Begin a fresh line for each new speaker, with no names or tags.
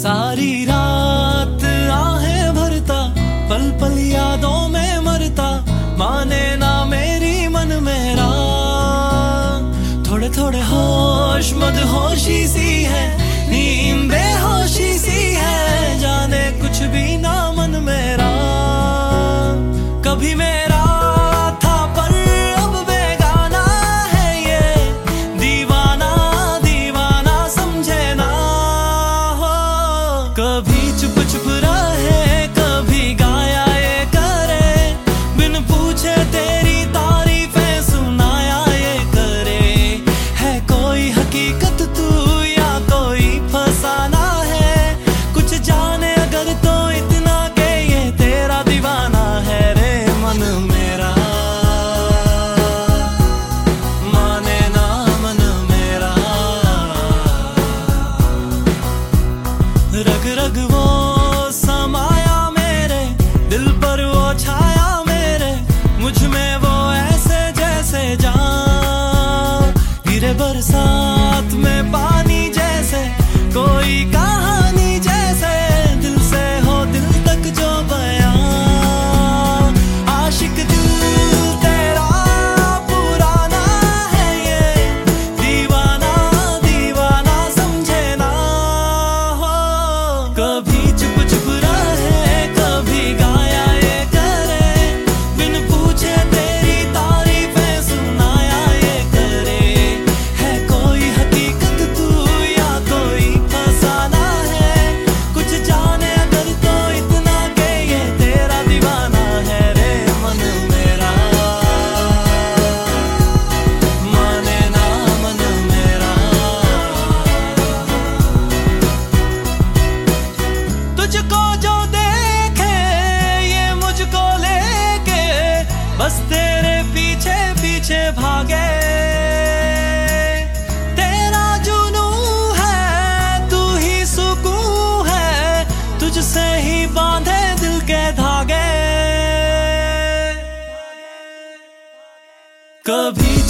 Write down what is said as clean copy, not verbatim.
सारी रात आहें भरता, पल पल यादों में मरता, माने ना मेरी मन मेरा। थोड़े थोड़े होश मदहोशी सी है, नींद बेहोशी सी है, जाने कुछ भी ना मन मेरा। कभी मेरा था पर अब बेगाना है ये, दीवाना दीवाना समझे ना हो। कभी चुप चुप रहे, कभी गाया ये करे, बिन पूछे तेरी तारीफें सुनाया ये करे। है कोई हकीकत तू या कोई फसाना है, कुछ जाने अगर तो इतना के ये तेरा दीवाना है रे मन मेरा। माने ना मन मेरा, रग रग वो समाया मेरे दिल पर, वो छाया मेरे मुझ में, वो ऐसे जैसे जान गिरे बरसात में पानी जैसे, कोई कहानी जैसे, दिल से हो दिल तक जो बयां। आशिक दिल तेरा पुराना है ये, दीवाना दीवाना समझे ना हो। कभी चुप चुप रहे, कभी गाया ये करे, बिन पूछे तेरी तारीफें सुनाया ये करे। है कोई हकीकत तू या कोई फसाना है, कुछ जाने अगर तो इतना के ये तेरा दीवाना है रे मन मेरा। माने ना मन मेरा, तुझको जो देखे ये मुझको लेके, बस तेरे पीछे पीछे भागे। तेरा जुनू है, तू ही सुकून है, तुझसे ही बांधे दिल के धागे। कभी